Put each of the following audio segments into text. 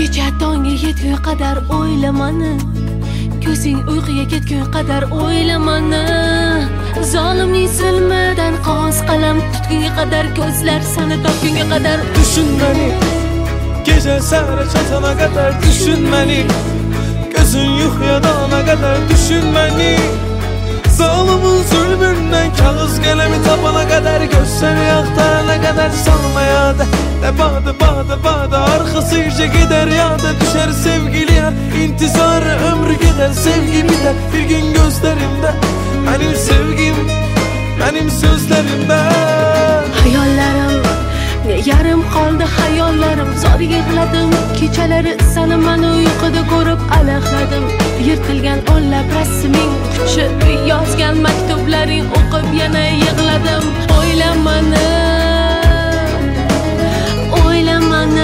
Kecha tongga yetgunga qadar o'ylamani, ko'zing uyquga ketgunga qadar o'ylamani. Zolimning zulmidan qog'oz qalam tutgunga qadar, ko'zlar seni topgunga qadar düşün məni. Gecə səhərə çatana qədər düşün məni. Gözün yuxuya dalana qədər düşün məni. Zalimin zulmündən kağız qələmi tapana qədər, göz səni axtarana qədər salma yada. Badı badı badı arxası ircə gedər yada, düşər sevgili yar. İntizarı ömrü gedər, sevgi biter bir gün gözlərimdə. Mənim sevgim, mənim sözlərimdə. Hayollarım yarım qoldi, hayollarim zor yig'ladim. Kechalari seni mana uyquda ko'rib alaqladim. Yirtilgan o'nlab rasming kuchi, yozgan maktublaring o'qib yana yig'ladim. O'ylamani, o'ylamani,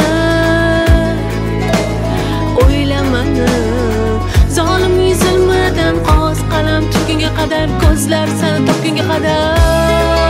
o'ylamani. Zolimning zulmidan qog'oz qalam tutgunga qadar, ko'zlar seni topgunga qadar.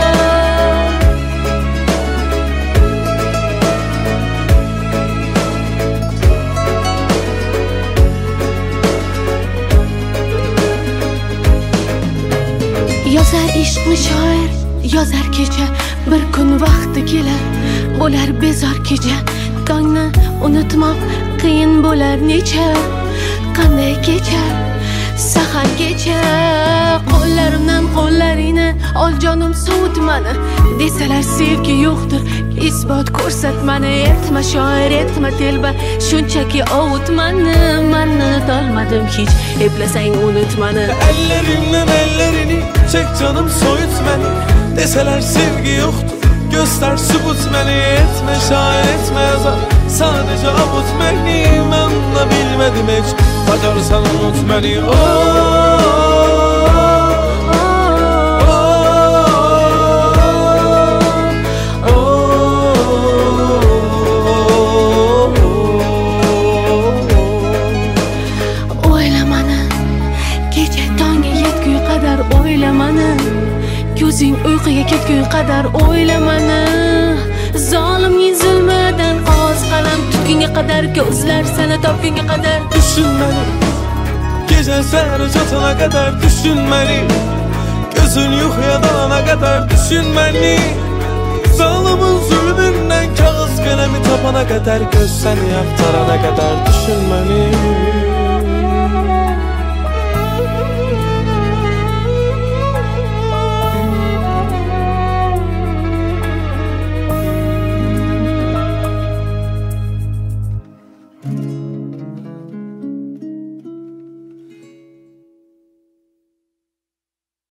Yozar ishqni shoir, yozar kecha, bir kun vaqti kelar, bo'lar bezor kecha. Tongni unutmoq qiyin bo'lar necha, qanday kechar sahar kecha. Qo'llarimdan qo'llaringni ol jonim, sovutmani. Desalar sevgi yo'qdir, isbot ko'rsatmani. Etma shoir, etma telba, shunchaki ovutmani. Men unutolmadim hech, eplasang unutmani. Ellerimden ellerini çek canım, soyut beni. Deseler sevgi yoktur, göster sübut beni. Etme şair, etme yazar, sadece avut beni. Ben de bilmedim hiç, bacarsan unut beni. O'ylamani, ko'zing uyquga ketgunga qadar o'ylamani. Zolimning zulmidan qog'oz qalam tutgunga qadar, ko'zlar seni topgunga qadar düşün beni. Gece səhərə çatana qədər düşün məni. Gözün yuxuya dalana qədər düşün məni. Zalimin zulmündən kağız qələmi tapana qədər, göz səni axtarana qədər düşün məni.